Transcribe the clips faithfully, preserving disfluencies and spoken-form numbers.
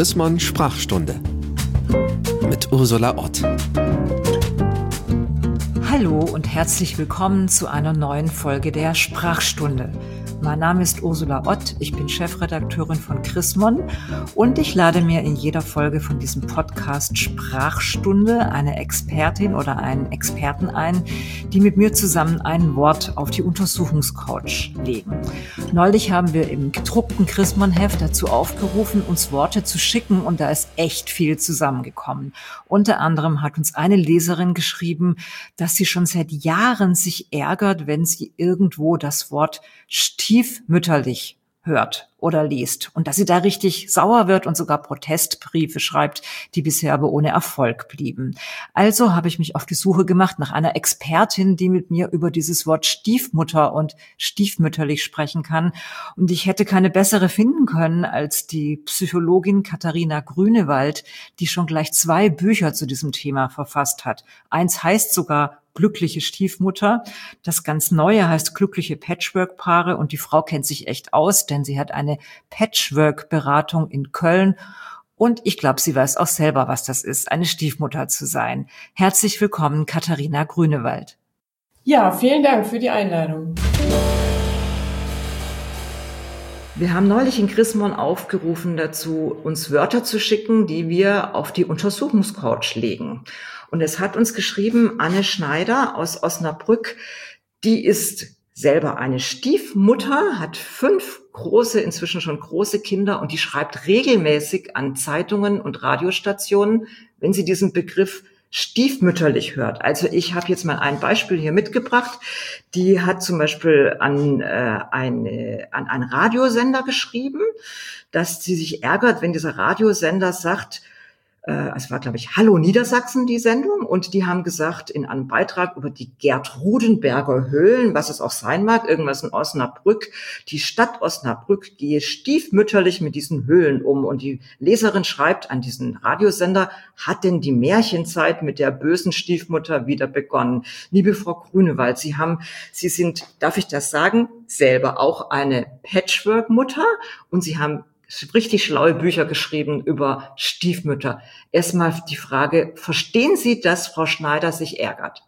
Chris-Mon Sprachstunde mit Ursula Ott. Hallo und herzlich willkommen zu einer neuen Folge der Sprachstunde. Mein Name ist Ursula Ott, ich bin Chefredakteurin von Chris-Mon und ich lade mir in jeder Folge von diesem Podcast Sprachstunde eine Expertin oder einen Experten ein, die mit mir zusammen ein Wort auf die Untersuchungscouch legen. Neulich haben wir im gedruckten Chris-Mon-Heft dazu aufgerufen, uns Worte zu schicken und da ist echt viel zusammengekommen. Unter anderem hat uns eine Leserin geschrieben, dass sie schon seit Jahren sich ärgert, wenn sie irgendwo das Wort stiefmütterlich hört oder liest und dass sie da richtig sauer wird und sogar Protestbriefe schreibt, die bisher aber ohne Erfolg blieben. Also habe ich mich auf die Suche gemacht nach einer Expertin, die mit mir über dieses Wort Stiefmutter und stiefmütterlich sprechen kann. Und ich hätte keine bessere finden können als die Psychologin Katharina Grünewald, die schon gleich zwei Bücher zu diesem Thema verfasst hat. Eins heißt sogar Glückliche Stiefmutter. Das ganz Neue heißt Glückliche Patchwork-Paare und die Frau kennt sich echt aus, denn sie hat eine Patchwork-Beratung in Köln und ich glaube, sie weiß auch selber, was das ist, eine Stiefmutter zu sein. Herzlich willkommen, Katharina Grünewald. Ja, vielen Dank für die Einladung. Wir haben neulich in Chris-Mon aufgerufen dazu, uns Wörter zu schicken, die wir auf die Untersuchungscouch legen. Und es hat uns geschrieben Anne Schneider aus Osnabrück, die ist selber eine Stiefmutter, hat fünf große, inzwischen schon große Kinder und die schreibt regelmäßig an Zeitungen und Radiostationen, wenn sie diesen Begriff stiefmütterlich hört. Also ich habe jetzt mal ein Beispiel hier mitgebracht. Die hat zum Beispiel an, äh, eine, an einen Radiosender geschrieben, dass sie sich ärgert, wenn dieser Radiosender sagt, äh, es war, glaube ich, Hallo Niedersachsen, die Sendung, und die haben gesagt in einem Beitrag über die Gertrudenberger Höhlen, was es auch sein mag, irgendwas in Osnabrück, die Stadt Osnabrück gehe stiefmütterlich mit diesen Höhlen um. Und die Leserin schreibt an diesen Radiosender, hat denn die Märchenzeit mit der bösen Stiefmutter wieder begonnen? Liebe Frau Grünewald, Sie haben, Sie sind, darf ich das sagen, selber auch eine Patchwork-Mutter und Sie haben richtig schlaue Bücher geschrieben über Stiefmütter. Erstmal die Frage, verstehen Sie, dass Frau Schneider sich ärgert?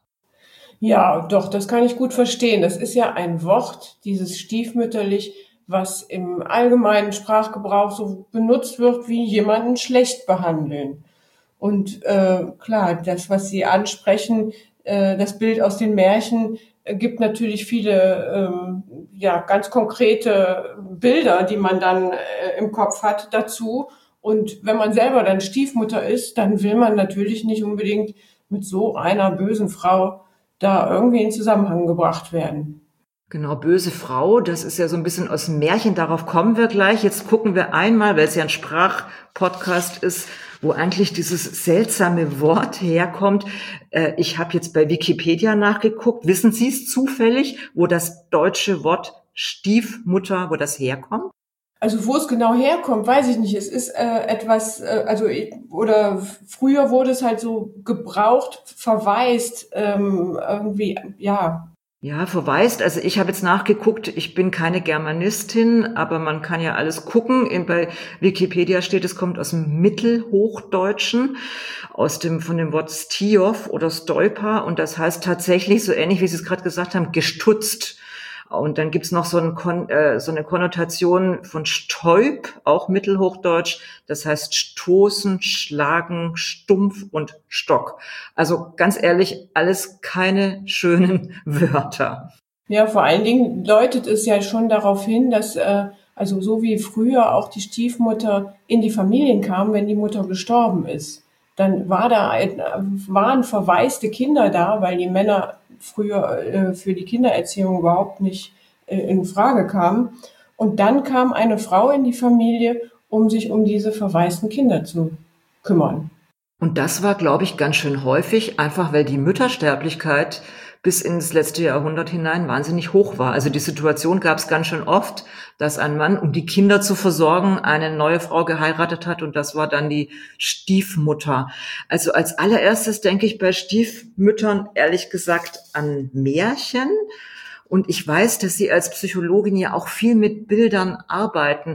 Ja, doch, das kann ich gut verstehen. Das ist ja ein Wort, dieses stiefmütterlich, was im allgemeinen Sprachgebrauch so benutzt wird, wie jemanden schlecht behandeln. Und äh, klar, das, was Sie ansprechen, äh, das Bild aus den Märchen, äh, gibt natürlich viele ähm, ja ganz konkrete Bilder, die man dann äh, im Kopf hat dazu. Und wenn man selber dann Stiefmutter ist, dann will man natürlich nicht unbedingt mit so einer bösen Frau da irgendwie in Zusammenhang gebracht werden. Genau, böse Frau, das ist ja so ein bisschen aus dem Märchen, darauf kommen wir gleich. Jetzt gucken wir einmal, weil es ja ein Sprachpodcast ist, wo eigentlich dieses seltsame Wort herkommt. Äh, ich habe jetzt bei Wikipedia nachgeguckt. Wissen Sie es zufällig, wo das deutsche Wort Stiefmutter, wo das herkommt? Also wo es genau herkommt, weiß ich nicht. Es ist äh, etwas, äh, also oder früher wurde es halt so gebraucht, verwaist, ähm, irgendwie, ja. Ja, verweist. Also ich habe jetzt nachgeguckt, ich bin keine Germanistin, aber man kann ja alles gucken. In, bei Wikipedia steht, es kommt aus dem Mittelhochdeutschen, aus dem von dem Wort Stiof oder Stolper und das heißt tatsächlich, so ähnlich wie Sie es gerade gesagt haben, gestutzt. Und dann gibt's noch so, ein Kon- äh, so eine Konnotation von Stäub, auch Mittelhochdeutsch. Das heißt stoßen, schlagen, stumpf und Stock. Also ganz ehrlich, alles keine schönen Wörter. Ja, vor allen Dingen deutet es ja schon darauf hin, dass, äh, also so wie früher auch die Stiefmutter in die Familien kam, wenn die Mutter gestorben ist. Dann war da ein, waren verwaiste Kinder da, weil die Männer früher äh, für die Kindererziehung überhaupt nicht äh, in Frage kamen. Und dann kam eine Frau in die Familie, um sich um diese verwaisten Kinder zu kümmern. Und das war, glaube ich, ganz schön häufig, einfach weil die Müttersterblichkeit bis ins letzte Jahrhundert hinein wahnsinnig hoch war. Also die Situation gab es ganz schön oft, dass ein Mann, um die Kinder zu versorgen, eine neue Frau geheiratet hat und das war dann die Stiefmutter. Also als allererstes denke ich bei Stiefmüttern ehrlich gesagt an Märchen. Und ich weiß, dass Sie als Psychologin ja auch viel mit Bildern arbeiten.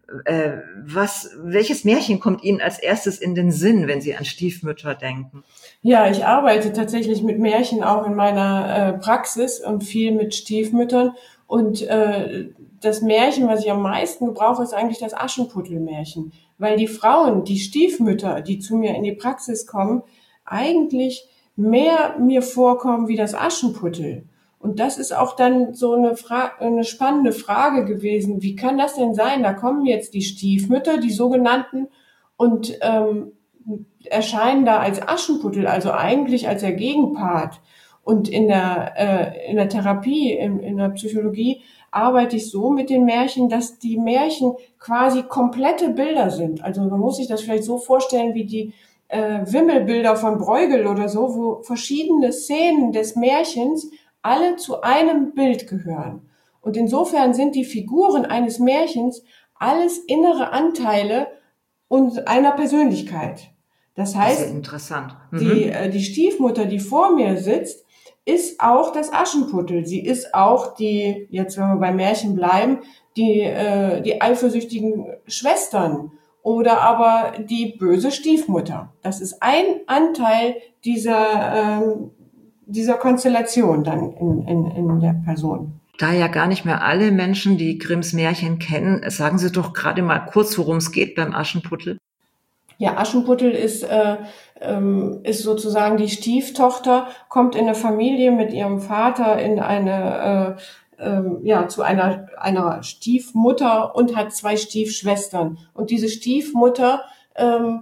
Äh, was, welches Märchen kommt Ihnen als erstes in den Sinn, wenn Sie an Stiefmütter denken? Ja, ich arbeite tatsächlich mit Märchen auch in meiner äh, Praxis und viel mit Stiefmüttern. Und äh, das Märchen, was ich am meisten gebrauche, ist eigentlich das Aschenputtel-Märchen. Weil die Frauen, die Stiefmütter, die zu mir in die Praxis kommen, eigentlich mehr mir vorkommen wie das Aschenputtel. Und das ist auch dann so eine, Fra- eine spannende Frage gewesen. Wie kann das denn sein? Da kommen jetzt die Stiefmütter, die sogenannten, und ähm, erscheinen da als Aschenputtel, also eigentlich als der Gegenpart. Und in der, äh, in der Therapie, in, in der Psychologie arbeite ich so mit den Märchen, dass die Märchen quasi komplette Bilder sind. Also man muss sich das vielleicht so vorstellen wie die äh, Wimmelbilder von Bruegel oder so, wo verschiedene Szenen des Märchens alle zu einem Bild gehören. Und insofern sind die Figuren eines Märchens alles innere Anteile und einer Persönlichkeit. Das heißt, das ist interessant. Mhm. die, äh, die Stiefmutter, die vor mir sitzt, ist auch das Aschenputtel. Sie ist auch die, jetzt wenn wir bei Märchen bleiben, die, äh, die eifersüchtigen Schwestern oder aber die böse Stiefmutter. Das ist ein Anteil dieser, ähm, dieser Konstellation dann in, in, in der Person. Da ja gar nicht mehr alle Menschen die Grimms Märchen kennen, sagen Sie doch gerade mal kurz, worum es geht beim Aschenputtel. Ja, Aschenputtel ist, äh, ähm, ist sozusagen die Stieftochter, kommt in eine Familie mit ihrem Vater in eine, äh, äh, ja, zu einer, einer Stiefmutter und hat zwei Stiefschwestern. Und diese Stiefmutter ähm,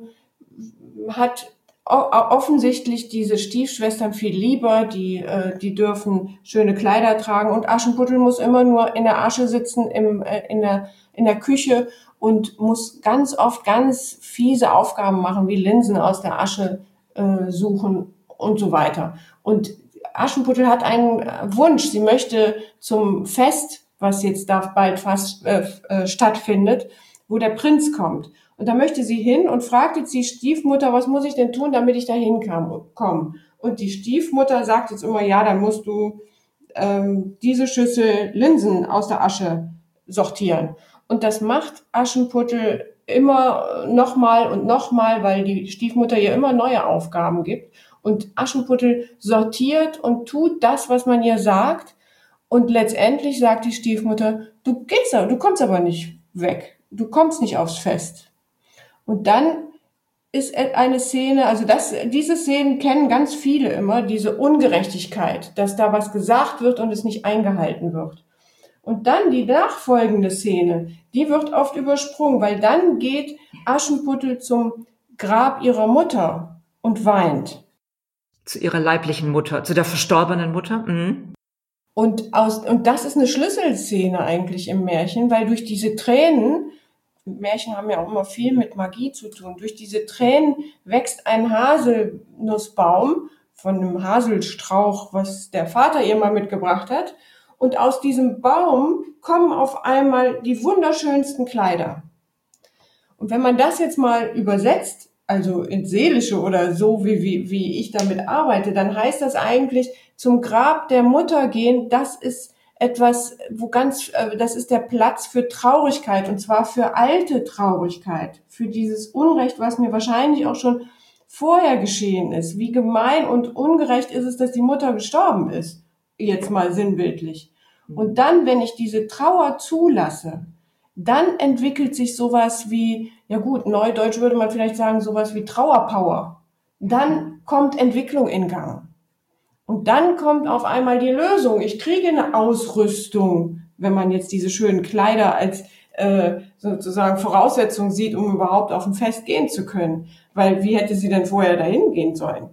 hat offensichtlich diese Stiefschwestern viel lieber, die, äh, die dürfen schöne Kleider tragen und Aschenputtel muss immer nur in der Asche sitzen, im, äh, in der, in der Küche und muss ganz oft ganz fiese Aufgaben machen, wie Linsen aus der Asche äh, suchen und so weiter. Und Aschenputtel hat einen Wunsch, sie möchte zum Fest, was jetzt da bald fast äh, äh, stattfindet, wo der Prinz kommt. Und da möchte sie hin und fragt jetzt die Stiefmutter, was muss ich denn tun, damit ich da hinkomme? Und die Stiefmutter sagt jetzt immer, ja, dann musst du ähm, diese Schüssel Linsen aus der Asche sortieren. Und das macht Aschenputtel immer nochmal und nochmal, weil die Stiefmutter ihr immer neue Aufgaben gibt. Und Aschenputtel sortiert und tut das, was man ihr sagt. Und letztendlich sagt die Stiefmutter, du gehst, du kommst aber nicht weg. Du kommst nicht aufs Fest. Und dann ist eine Szene, also das, diese Szenen kennen ganz viele immer, diese Ungerechtigkeit, dass da was gesagt wird und es nicht eingehalten wird. Und dann die nachfolgende Szene, die wird oft übersprungen, weil dann geht Aschenputtel zum Grab ihrer Mutter und weint. Zu ihrer leiblichen Mutter, zu der verstorbenen Mutter? Mhm. Und aus, und das ist eine Schlüsselszene eigentlich im Märchen, weil durch diese Tränen, Märchen haben ja auch immer viel mit Magie zu tun. Durch diese Tränen wächst ein Haselnussbaum von einem Haselstrauch, was der Vater ihr mal mitgebracht hat. Und aus diesem Baum kommen auf einmal die wunderschönsten Kleider. Und wenn man das jetzt mal übersetzt, also ins Seelische oder so, wie, wie, wie ich damit arbeite, dann heißt das eigentlich, zum Grab der Mutter gehen, das ist etwas, wo ganz, das ist der Platz für Traurigkeit und zwar für alte Traurigkeit, für dieses Unrecht, was mir wahrscheinlich auch schon vorher geschehen ist. Wie gemein und ungerecht ist es, dass die Mutter gestorben ist, jetzt mal sinnbildlich. Und dann, wenn ich diese Trauer zulasse, dann entwickelt sich sowas wie, ja gut, neudeutsch würde man vielleicht sagen, sowas wie Trauerpower. Dann kommt Entwicklung in Gang. Und dann kommt auf einmal die Lösung. Ich kriege eine Ausrüstung, wenn man jetzt diese schönen Kleider als äh, sozusagen Voraussetzung sieht, um überhaupt auf ein Fest gehen zu können. Weil wie hätte sie denn vorher dahin gehen sollen?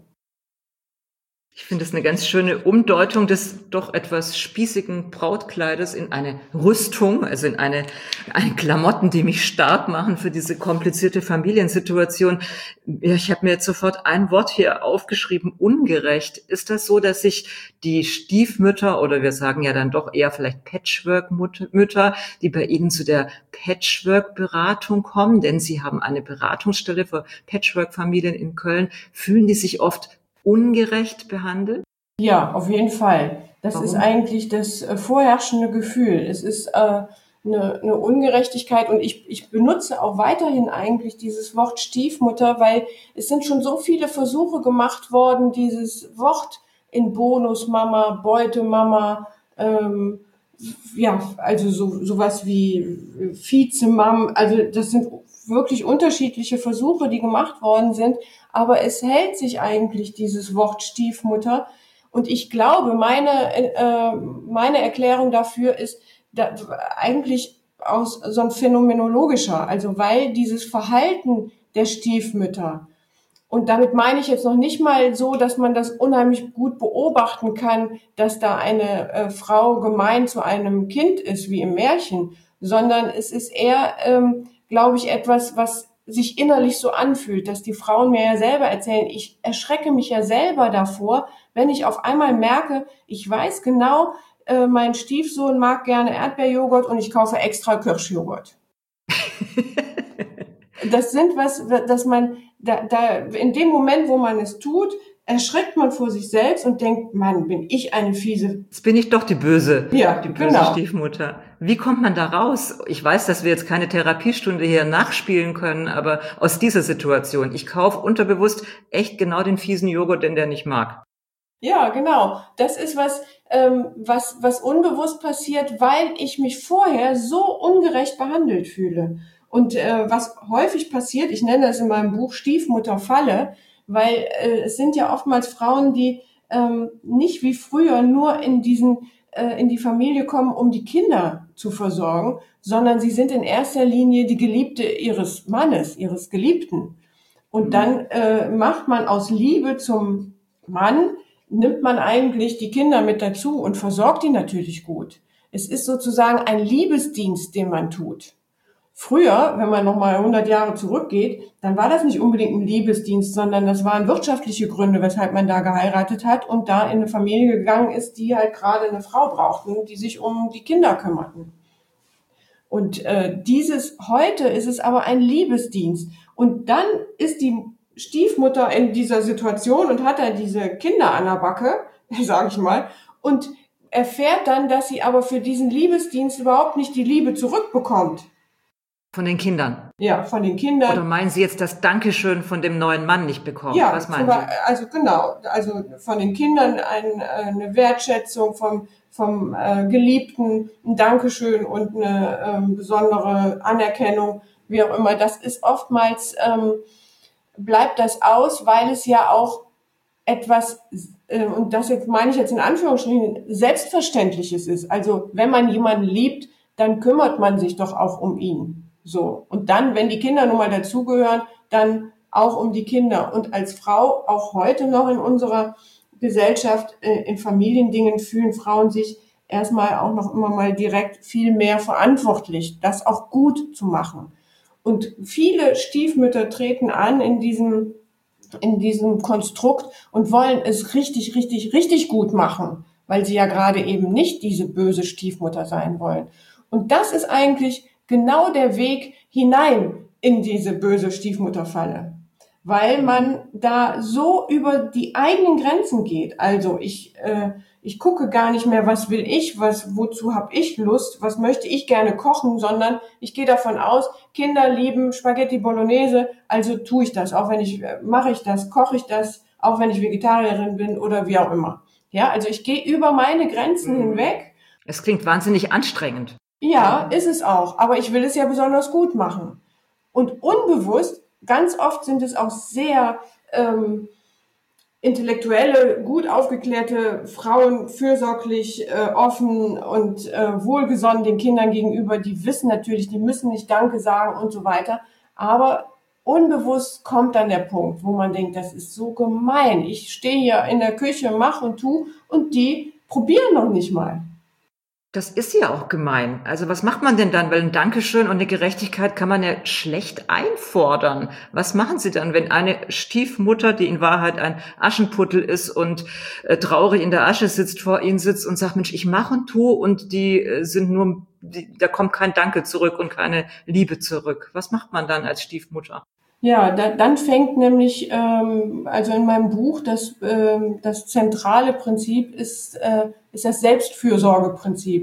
Ich finde es eine ganz schöne Umdeutung des doch etwas spießigen Brautkleides in eine Rüstung, also in eine, eine Klamotten, die mich stark machen für diese komplizierte Familiensituation. Ja, ich habe mir jetzt sofort ein Wort hier aufgeschrieben, ungerecht. Ist das so, dass sich die Stiefmütter oder wir sagen ja dann doch eher vielleicht Patchwork-Mütter, die bei Ihnen zu der Patchwork-Beratung kommen, denn Sie haben eine Beratungsstelle für Patchwork-Familien in Köln, fühlen die sich oft ungerecht behandelt? Ja, auf jeden Fall. Das Warum? ist eigentlich das äh, vorherrschende Gefühl. Es ist, äh, eine, eine Ungerechtigkeit. Und ich, ich benutze auch weiterhin eigentlich dieses Wort Stiefmutter, weil es sind schon so viele Versuche gemacht worden, dieses Wort in Bonusmama, Beutemama, ähm, ja, also so sowas wie Vizemam, also das sind wirklich unterschiedliche Versuche, die gemacht worden sind, aber es hält sich eigentlich dieses Wort Stiefmutter. Und ich glaube, meine äh, meine Erklärung dafür ist da, eigentlich aus so ein phänomenologischer, also weil dieses Verhalten der Stiefmütter, und damit meine ich jetzt noch nicht mal so, dass man das unheimlich gut beobachten kann, dass da eine äh, Frau gemein zu einem Kind ist, wie im Märchen, sondern es ist eher, ähm, glaube ich, etwas, was sich innerlich so anfühlt, dass die Frauen mir ja selber erzählen. Ich erschrecke mich ja selber davor, wenn ich auf einmal merke, ich weiß genau, äh, mein Stiefsohn mag gerne Erdbeerjoghurt und ich kaufe extra Kirschjoghurt. Das sind was, dass man da, da in dem Moment, wo man es tut, erschreckt man vor sich selbst und denkt, Mann, bin ich eine fiese. Jetzt bin ich doch die böse, ja, die böse genau. Stiefmutter. Wie kommt man da raus? Ich weiß, dass wir jetzt keine Therapiestunde hier nachspielen können, aber aus dieser Situation, ich kaufe unterbewusst echt genau den fiesen Joghurt, den der nicht mag. Ja, genau. Das ist was, ähm, was, was unbewusst passiert, weil ich mich vorher so ungerecht behandelt fühle. Und äh, was häufig passiert, ich nenne das in meinem Buch Stiefmutterfalle, weil äh, es sind ja oftmals Frauen, die ähm, nicht wie früher nur in diesen äh, in die Familie kommen, um die Kinder zu versorgen, sondern sie sind in erster Linie die Geliebte ihres Mannes, ihres Geliebten. Und dann äh, macht man aus Liebe zum Mann, nimmt man eigentlich die Kinder mit dazu und versorgt die natürlich gut. Es ist sozusagen ein Liebesdienst, den man tut. Früher, wenn man nochmal hundert Jahre zurückgeht, dann war das nicht unbedingt ein Liebesdienst, sondern das waren wirtschaftliche Gründe, weshalb man da geheiratet hat und da in eine Familie gegangen ist, die halt gerade eine Frau brauchten, die sich um die Kinder kümmerten. Und äh, dieses heute ist es aber ein Liebesdienst. Und dann ist die Stiefmutter in dieser Situation und hat da diese Kinder an der Backe, sage ich mal, und erfährt dann, dass sie aber für diesen Liebesdienst überhaupt nicht die Liebe zurückbekommt. Von den Kindern? Ja, von den Kindern. Oder meinen Sie jetzt das Dankeschön von dem neuen Mann nicht bekommen? Ja, was meinen Sie? Sie? Also genau, also von den Kindern ein, eine Wertschätzung, vom, vom äh, Geliebten ein Dankeschön und eine ähm, besondere Anerkennung, wie auch immer. Das ist oftmals, ähm, bleibt das aus, weil es ja auch etwas, äh, und das jetzt meine ich jetzt in Anführungsstrichen, Selbstverständliches ist. Also wenn man jemanden liebt, dann kümmert man sich doch auch um ihn. So. Und dann, wenn die Kinder nun mal dazugehören, dann auch um die Kinder. Und als Frau, auch heute noch in unserer Gesellschaft, äh, in Familiendingen fühlen Frauen sich erstmal auch noch immer mal direkt viel mehr verantwortlich, das auch gut zu machen. Und viele Stiefmütter treten an in diesem, in diesem Konstrukt und wollen es richtig, richtig, richtig gut machen, weil sie ja gerade eben nicht diese böse Stiefmutter sein wollen. Und das ist eigentlich genau der Weg hinein in diese böse Stiefmutterfalle, weil man da so über die eigenen Grenzen geht. Also ich äh, ich gucke gar nicht mehr, was will ich, was wozu habe ich Lust, was möchte ich gerne kochen, sondern ich gehe davon aus, Kinder lieben Spaghetti Bolognese, also tue ich das, auch wenn ich mache ich das, koche ich das, auch wenn ich Vegetarierin bin oder wie auch immer. Ja, also ich gehe über meine Grenzen mhm. hinweg. Es klingt wahnsinnig anstrengend. Ja, ist es auch. Aber ich will es ja besonders gut machen. Und unbewusst, ganz oft sind es auch sehr ähm, intellektuelle, gut aufgeklärte Frauen, fürsorglich, äh, offen und äh, wohlgesonnen den Kindern gegenüber. Die wissen natürlich, die müssen nicht Danke sagen und so weiter. Aber unbewusst kommt dann der Punkt, wo man denkt, das ist so gemein. Ich stehe hier in der Küche, mach und tu und die probieren noch nicht mal. Das ist ja auch gemein. Also was macht man denn dann? Weil ein Dankeschön und eine Gerechtigkeit kann man ja schlecht einfordern. Was machen Sie dann, wenn eine Stiefmutter, die in Wahrheit ein Aschenputtel ist und äh, traurig in der Asche sitzt, vor Ihnen sitzt und sagt, Mensch, ich mache und tue und die äh, sind nur, die, da kommt kein Danke zurück und keine Liebe zurück. Was macht man dann als Stiefmutter? Ja, da, dann fängt nämlich, ähm, also in meinem Buch, das, ähm, das zentrale Prinzip ist, äh, ist das Selbstfürsorgeprinzip.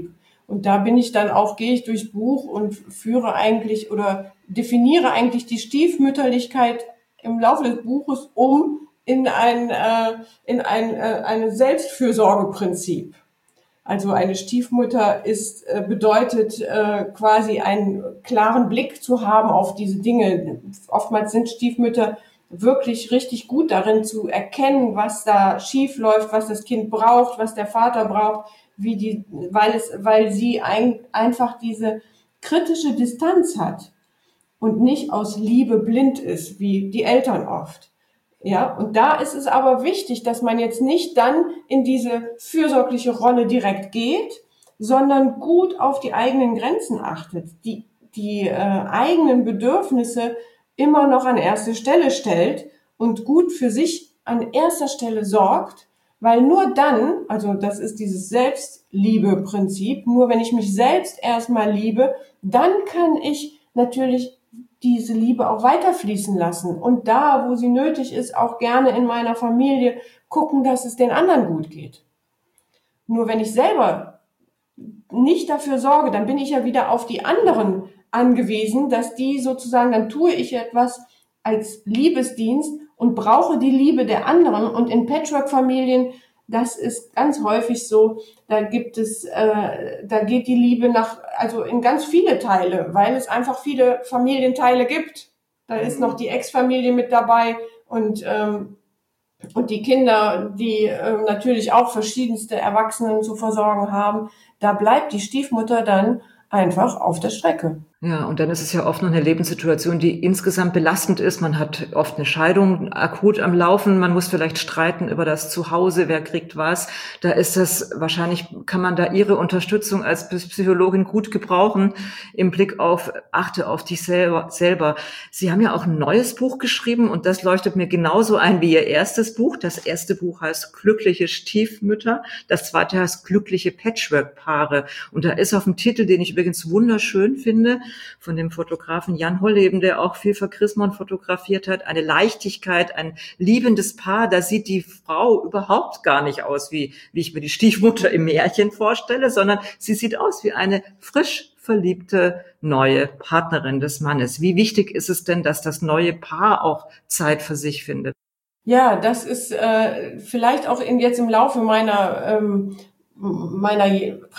Und da bin ich dann auch, gehe ich durchs Buch und führe eigentlich oder definiere eigentlich die Stiefmütterlichkeit im Laufe des Buches um in ein, äh, in ein, äh, ein Selbstfürsorgeprinzip. Also eine Stiefmutter ist, äh, bedeutet äh, quasi einen klaren Blick zu haben auf diese Dinge. Oftmals sind Stiefmütter wirklich richtig gut darin zu erkennen, was da schief läuft, was das Kind braucht, was der Vater braucht, wie die, weil es, weil sie ein, einfach diese kritische Distanz hat und nicht aus Liebe blind ist, wie die Eltern oft. Ja, und da ist es aber wichtig, dass man jetzt nicht dann in diese fürsorgliche Rolle direkt geht, sondern gut auf die eigenen Grenzen achtet, die, die äh, eigenen Bedürfnisse immer noch an erste Stelle stellt und gut für sich an erster Stelle sorgt, weil nur dann, also das ist dieses Selbstliebe-Prinzip, nur wenn ich mich selbst erstmal liebe, dann kann ich natürlich diese Liebe auch weiterfließen lassen und da, wo sie nötig ist, auch gerne in meiner Familie gucken, dass es den anderen gut geht. Nur wenn ich selber nicht dafür sorge, dann bin ich ja wieder auf die anderen angewiesen, dass die sozusagen, dann tue ich etwas als Liebesdienst und brauche die Liebe der anderen. Und in Patchwork-Familien, das ist ganz häufig so, da gibt es, äh, da geht die Liebe nach, also in ganz viele Teile, weil es einfach viele Familienteile gibt. Da ist noch die Ex-Familie mit dabei und ähm, und die Kinder, die ähm, natürlich auch verschiedenste Erwachsenen zu versorgen haben. Da bleibt die Stiefmutter dann einfach auf der Strecke. Ja, und dann ist es ja oft noch eine Lebenssituation, die insgesamt belastend ist. Man hat oft eine Scheidung akut am Laufen. Man muss vielleicht streiten über das Zuhause, wer kriegt was. Da ist das, wahrscheinlich kann man da Ihre Unterstützung als Psychologin gut gebrauchen im Blick auf, achte auf dich selber, selber. Sie haben ja auch ein neues Buch geschrieben und das leuchtet mir genauso ein wie Ihr erstes Buch. Das erste Buch heißt Glückliche Stiefmütter. Das zweite heißt Glückliche Patchwork-Paare. Und da ist auf dem Titel, den ich übrigens wunderschön finde, von dem Fotografen Jan Holleben, der auch viel für Chrismon fotografiert hat, eine Leichtigkeit, ein liebendes Paar. Da sieht die Frau überhaupt gar nicht aus, wie, wie ich mir die Stiefmutter im Märchen vorstelle, sondern sie sieht aus wie eine frisch verliebte neue Partnerin des Mannes. Wie wichtig ist es denn, dass das neue Paar auch Zeit für sich findet? Ja, das ist äh, vielleicht auch in, jetzt im Laufe meiner ähm, meiner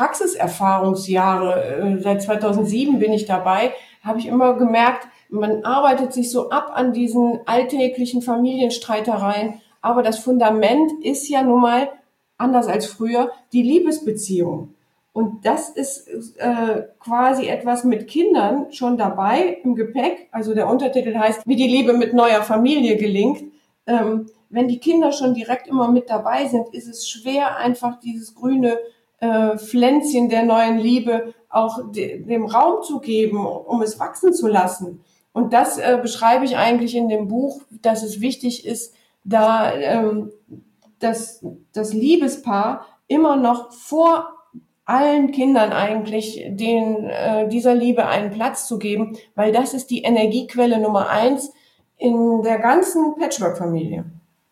Praxiserfahrungsjahre, äh, seit zweitausendsieben bin ich dabei, habe ich immer gemerkt, man arbeitet sich so ab an diesen alltäglichen Familienstreitereien, aber das Fundament ist ja nun mal, anders als früher, die Liebesbeziehung. Und das ist äh, quasi etwas mit Kindern schon dabei im Gepäck. Also der Untertitel heißt, wie die Liebe mit neuer Familie gelingt. Ähm, wenn die Kinder schon direkt immer mit dabei sind, ist es schwer, einfach dieses grüne äh, Pflänzchen der neuen Liebe auch de- dem Raum zu geben, um es wachsen zu lassen. Und das äh, beschreibe ich eigentlich in dem Buch, dass es wichtig ist, da ähm, das, das Liebespaar immer noch vor allen Kindern eigentlich den, äh, dieser Liebe einen Platz zu geben, weil das ist die Energiequelle Nummer eins in der ganzen Patchwork-Familie.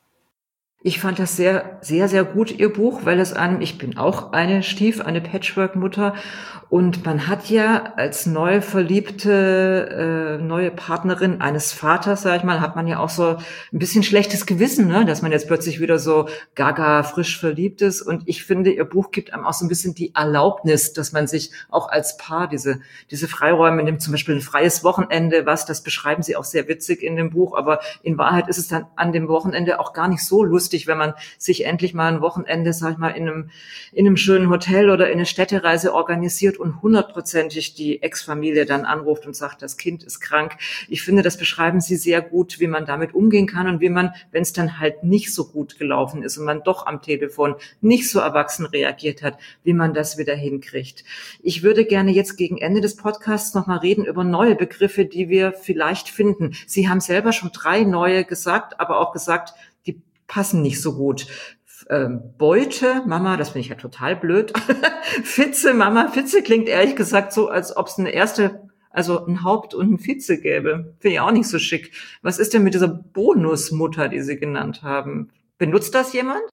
Ich fand das sehr, sehr, sehr gut, Ihr Buch, weil es einem, ich bin auch eine Stief, eine Patchwork-Mutter und man hat ja als neu verliebte, äh, neue Partnerin eines Vaters, sag ich mal, hat man ja auch so ein bisschen schlechtes Gewissen, ne, dass man jetzt plötzlich wieder so gaga frisch verliebt ist und ich finde, Ihr Buch gibt einem auch so ein bisschen die Erlaubnis, dass man sich auch als Paar diese, diese Freiräume nimmt, zum Beispiel ein freies Wochenende, was, das beschreiben Sie auch sehr witzig in dem Buch, aber in Wahrheit ist es dann an dem Wochenende auch gar nicht so lustig, wenn man sich endlich mal ein Wochenende, sag ich mal, in einem, in einem schönen Hotel oder in eine Städtereise organisiert und hundertprozentig die Ex-Familie dann anruft und sagt, das Kind ist krank. Ich finde, das beschreiben Sie sehr gut, wie man damit umgehen kann und wie man, wenn es dann halt nicht so gut gelaufen ist und man doch am Telefon nicht so erwachsen reagiert hat, wie man das wieder hinkriegt. Ich würde gerne jetzt gegen Ende des Podcasts nochmal reden über neue Begriffe, die wir vielleicht finden. Sie haben selber schon drei neue gesagt, aber auch gesagt, die passen nicht so gut. Ähm, Beute, Mama, das finde ich ja total blöd. Fitze, Mama, Fitze klingt ehrlich gesagt so, als ob es eine erste, also ein Haupt- und ein Vize gäbe. Finde ich auch nicht so schick. Was ist denn mit dieser Bonusmutter, die Sie genannt haben? Benutzt das jemand?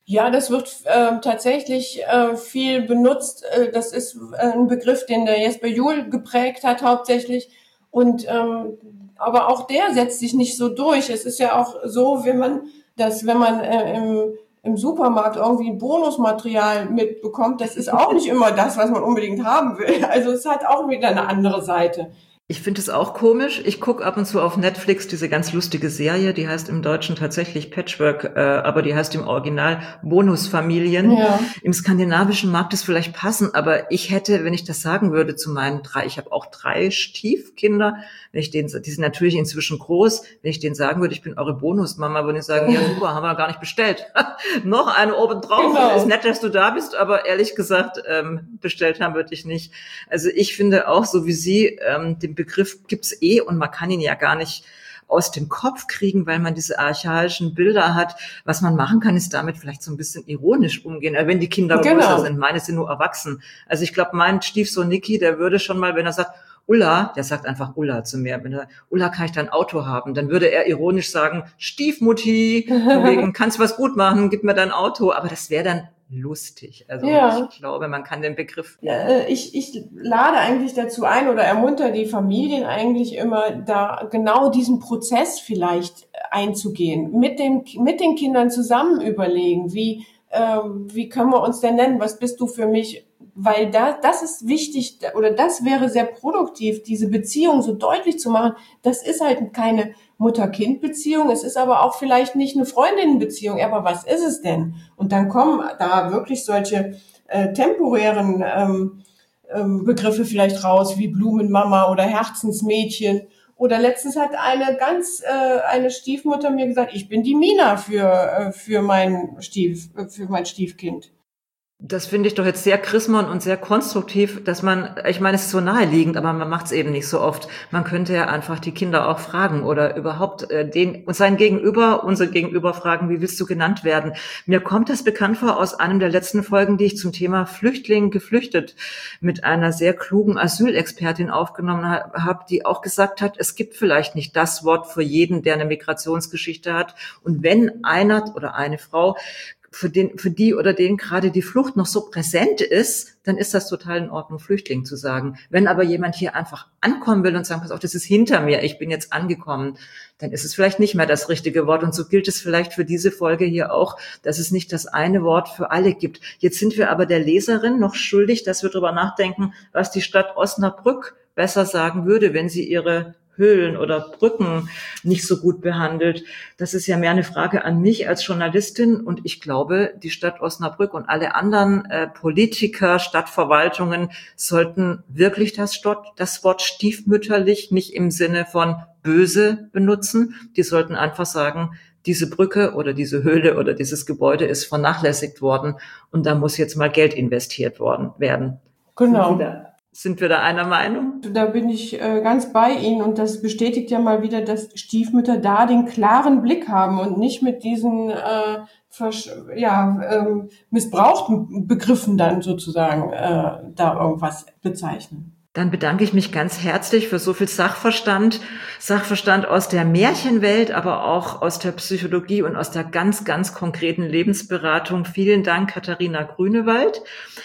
Ja, das wird äh, tatsächlich äh, viel benutzt. Äh, das ist äh, ein Begriff, den der Jesper Juhl geprägt hat hauptsächlich. Und ähm, aber auch der setzt sich nicht so durch. Es ist ja auch so, wenn man das, wenn man äh, im im Supermarkt irgendwie Bonusmaterial mitbekommt, das ist auch nicht immer das, was man unbedingt haben will. Also es hat auch wieder eine andere Seite. Ich finde es auch komisch. Ich gucke ab und zu auf Netflix diese ganz lustige Serie, die heißt im Deutschen tatsächlich Patchwork, äh, aber die heißt im Original Bonusfamilien. Ja. Im skandinavischen mag das vielleicht passen, aber ich hätte, wenn ich das sagen würde zu meinen drei, ich habe auch drei Stiefkinder, wenn ich denen, die sind natürlich inzwischen groß, wenn ich denen sagen würde, ich bin eure Bonusmama, würden die sagen, ja super, haben wir gar nicht bestellt. Noch eine obendrauf. Genau. Ist nett, dass du da bist, aber ehrlich gesagt, ähm, bestellt haben würde ich nicht. Also ich finde auch, so wie Sie, ähm, den Begriff gibt's eh und man kann ihn ja gar nicht aus dem Kopf kriegen, weil man diese archaischen Bilder hat. Was man machen kann, ist damit vielleicht so ein bisschen ironisch umgehen, wenn die Kinder genau. größer sind. Meine sind nur erwachsen. Also ich glaube, mein Stiefsohn Niki, der würde schon mal, wenn er sagt, Ulla, der sagt einfach Ulla zu mir, wenn er, Ulla, kann ich dein Auto haben? Dann würde er ironisch sagen, Stiefmutti, wegen, kannst was gut machen, gib mir dein Auto. Aber das wäre dann lustig. Also ja. Ich glaube, man kann den Begriff... Ja, ich, ich lade eigentlich dazu ein oder ermuntere die Familien eigentlich immer, da genau diesen Prozess vielleicht einzugehen, mit dem, mit den Kindern zusammen überlegen, wie, äh, wie können wir uns denn nennen, was bist du für mich? Weil da, das ist wichtig, oder das wäre sehr produktiv, diese Beziehung so deutlich zu machen. Das ist halt keine Mutter-Kind-Beziehung, es ist aber auch vielleicht nicht eine Freundinnenbeziehung, aber was ist es denn? Und dann kommen da wirklich solche äh, temporären ähm, ähm, Begriffe vielleicht raus, wie Blumenmama oder Herzensmädchen. Oder letztens hat eine ganz äh, eine Stiefmutter mir gesagt, ich bin die Mina für äh, für mein Stief äh, für mein Stiefkind. Das finde ich doch jetzt sehr Chrismon und sehr konstruktiv, dass man, ich meine, es ist so naheliegend, aber man macht es eben nicht so oft. Man könnte ja einfach die Kinder auch fragen oder überhaupt äh, den und sein Gegenüber, unser Gegenüber fragen, wie willst du genannt werden? Mir kommt das bekannt vor aus einem der letzten Folgen, die ich zum Thema Flüchtling geflüchtet mit einer sehr klugen Asylexpertin aufgenommen habe, die auch gesagt hat, es gibt vielleicht nicht das Wort für jeden, der eine Migrationsgeschichte hat. Und wenn einer oder eine Frau für den, für die oder den gerade die Flucht noch so präsent ist, dann ist das total in Ordnung, Flüchtling zu sagen. Wenn aber jemand hier einfach ankommen will und sagen, pass auf, das ist hinter mir, ich bin jetzt angekommen, dann ist es vielleicht nicht mehr das richtige Wort. Und so gilt es vielleicht für diese Folge hier auch, dass es nicht das eine Wort für alle gibt. Jetzt sind wir aber der Leserin noch schuldig, dass wir darüber nachdenken, was die Stadt Osnabrück besser sagen würde, wenn sie ihre Höhlen oder Brücken nicht so gut behandelt. Das ist ja mehr eine Frage an mich als Journalistin. Und ich glaube, die Stadt Osnabrück und alle anderen äh, Politiker, Stadtverwaltungen sollten wirklich das, das Wort stiefmütterlich nicht im Sinne von böse benutzen. Die sollten einfach sagen, diese Brücke oder diese Höhle oder dieses Gebäude ist vernachlässigt worden und da muss jetzt mal Geld investiert worden werden. Genau. Sind wir da einer Meinung? Da bin ich äh, ganz bei Ihnen und das bestätigt ja mal wieder, dass Stiefmütter da den klaren Blick haben und nicht mit diesen äh, versch- ja, ähm, missbrauchten Begriffen dann sozusagen äh, da irgendwas bezeichnen. Dann bedanke ich mich ganz herzlich für so viel Sachverstand, Sachverstand aus der Märchenwelt, aber auch aus der Psychologie und aus der ganz, ganz konkreten Lebensberatung. Vielen Dank, Katharina Grünewald.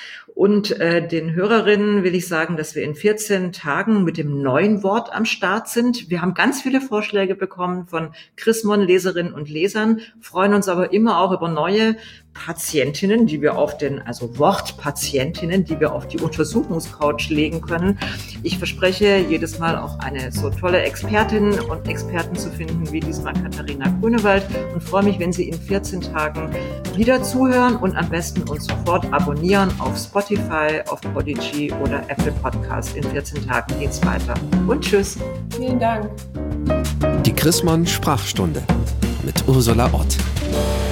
Und äh, den Hörerinnen will ich sagen, dass wir in vierzehn Tagen mit dem neuen Wort am Start sind. Wir haben ganz viele Vorschläge bekommen von Chrismon, Leserinnen und Lesern, freuen uns aber immer auch über neue Patientinnen, die wir auf den, also Wortpatientinnen, die wir auf die Untersuchungscouch legen können. Ich verspreche, jedes Mal auch eine so tolle Expertin und Experten zu finden, wie diesmal Katharina Grünewald, und freue mich, wenn Sie in vierzehn Tagen wieder zuhören und am besten uns sofort abonnieren auf Spotify, auf Podigy oder Apple Podcast. In vierzehn Tagen geht's weiter. Und tschüss. Vielen Dank. Die Chrismon Sprachstunde mit Ursula Ott.